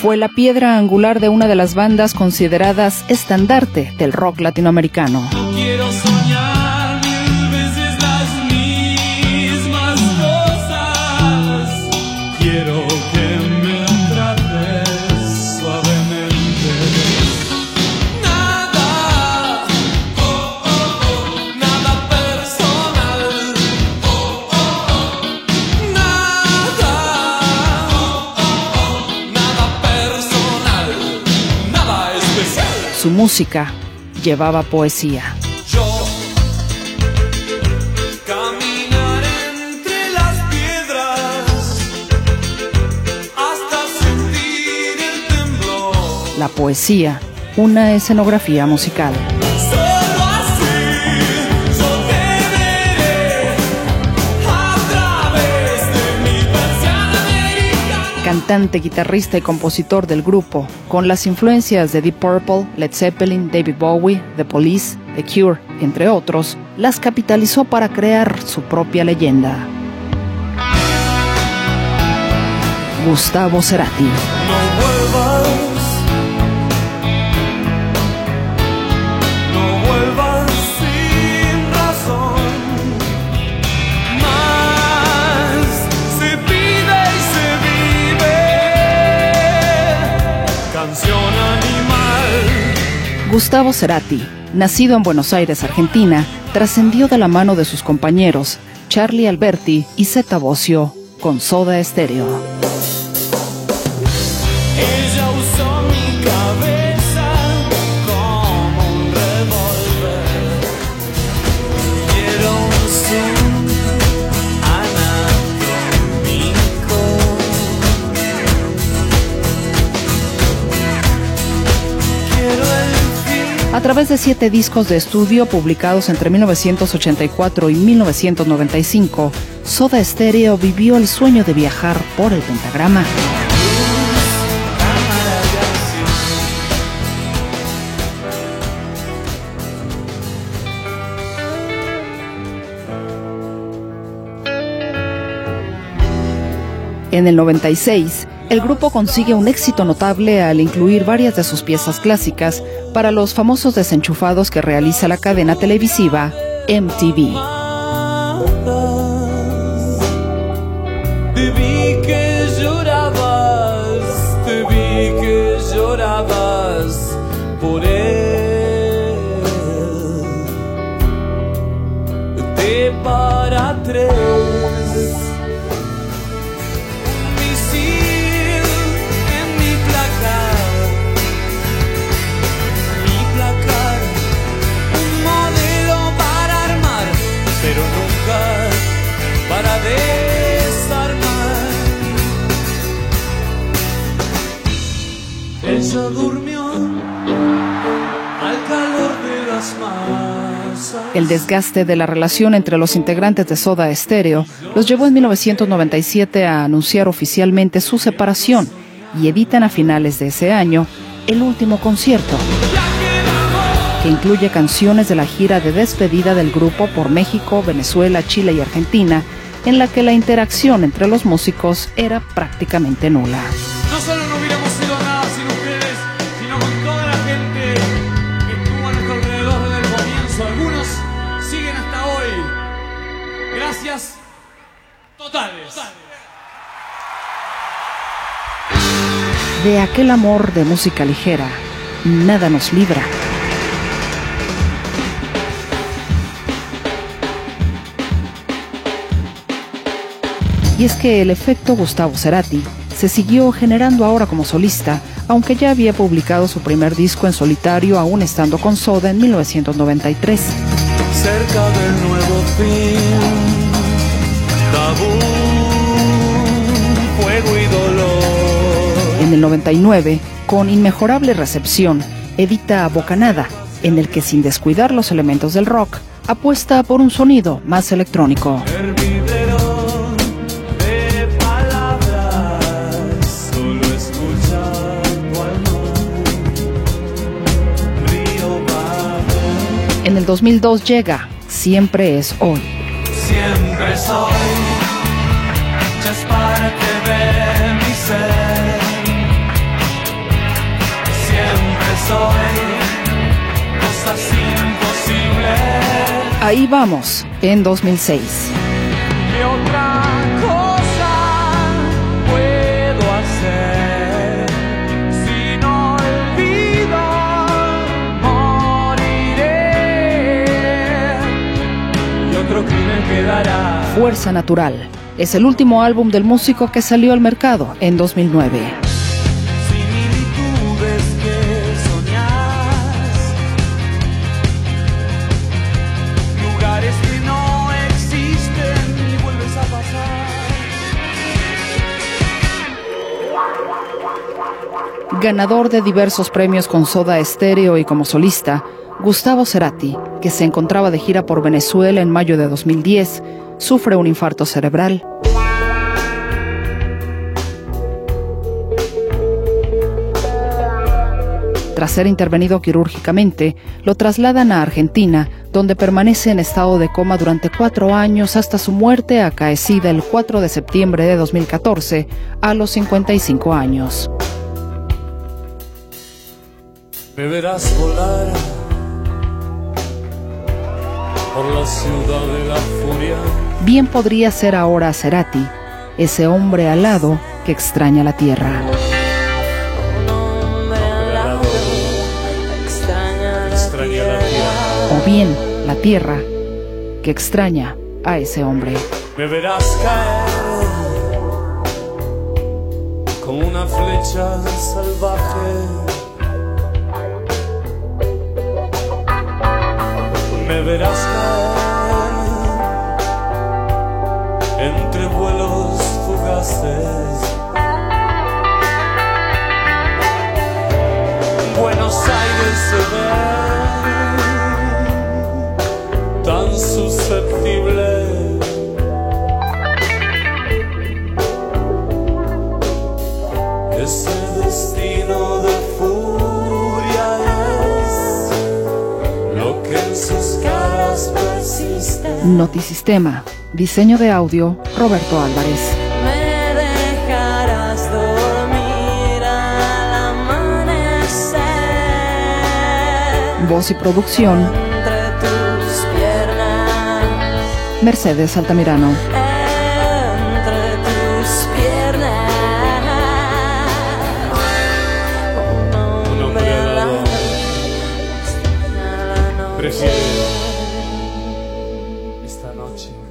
fue la piedra angular de una de las bandas consideradas estandarte del rock latinoamericano. Quiero soñar mil veces las mismas cosas. Quiero que me trates suavemente. Nada, nada personal. Nada personal. Nada especial. Su música llevaba poesía. Yo caminar entre las piedras hasta sentir el temblor. La poesía, una escenografía musical. Solo así yo te veré a través de mi persiana americana. Cantante, guitarrista y compositor del grupo, con las influencias de Deep Purple, Led Zeppelin, David Bowie, The Police, The Cure, entre otros, las capitalizó para crear su propia leyenda. Gustavo Cerati. No vuelvas sin razón. Más se pide y se vive. Canción animal. Gustavo Cerati, nacido en Buenos Aires, Argentina, trascendió de la mano de sus compañeros Charly Alberti y Zeta Bosio con Soda Stereo. Ella usó mi cabeza como un revólver. Quiero un zoom anatómico. Quiero el fin. A través de 7 discos de estudio publicados entre 1984 y 1995, Soda Stereo vivió el sueño de viajar por el pentagrama. En el 96, el grupo consigue un éxito notable al incluir varias de sus piezas clásicas para los famosos desenchufados que realiza la cadena televisiva MTV. Te vi que llorabas por él. De para tres. Misil en mi placar. Mi placar. Un modelo para armar, pero nunca para desarmar. Ella durmió al calor de las masas. El desgaste de la relación entre los integrantes de Soda Stereo los llevó en 1997 a anunciar oficialmente su separación y editan a finales de ese año el último concierto, que incluye canciones de la gira de despedida del grupo por México, Venezuela, Chile y Argentina, en la que la interacción entre los músicos era prácticamente nula. No solo no hubiéramos sido nada sin ustedes, sino con toda la gente que estuvo a nuestro alrededor desde el comienzo. Algunos siguen hasta hoy. Gracias totales. De aquel amor de música ligera, nada nos libra. Y es que el efecto Gustavo Cerati se siguió generando ahora como solista, aunque ya había publicado su primer disco en solitario aún estando con Soda en 1993. Cerca del nuevo fin, tabú, fuego y dolor. En el 99, con inmejorable recepción, edita Bocanada, en el que sin descuidar los elementos del rock, apuesta por un sonido más electrónico. En el 2002 llega Siempre es hoy. Siempre soy, ya es para que ve mi ser. cosas imposibles. Ahí vamos, en 2006. ¿Qué otra cosa puedo hacer? Si no olvido, moriré. Y otro crimen quedará. Fuerza Natural es el último álbum del músico que salió al mercado en 2009. Similitudes que soñás, lugares que no existen y vuelves a pasar. Ganador de diversos premios con Soda Stereo y como solista, Gustavo Cerati, que se encontraba de gira por Venezuela en mayo de 2010, sufre un infarto cerebral. Tras ser intervenido quirúrgicamente, lo trasladan a Argentina, donde permanece en estado de coma durante 4 años hasta su muerte acaecida el 4 de septiembre de 2014, a los 55 años. Me verás volar por la ciudad de la furia. Bien podría ser ahora Cerati, ese hombre alado que extraña la tierra. O bien la tierra que extraña a ese hombre. Me verás caer como una flecha salvaje. Me verás caer entre vuelos fugaces. Buenos Aires se ve tan susceptible. Ese destino de furia es lo que en sus caras persiste. Notisistema, diseño de audio, Roberto Álvarez. Me dejarás dormir al amanecer. Voz y producción, Entre tus piernas, Mercedes Altamirano. entre tus piernas. Un hombre alado Prefiere esta noche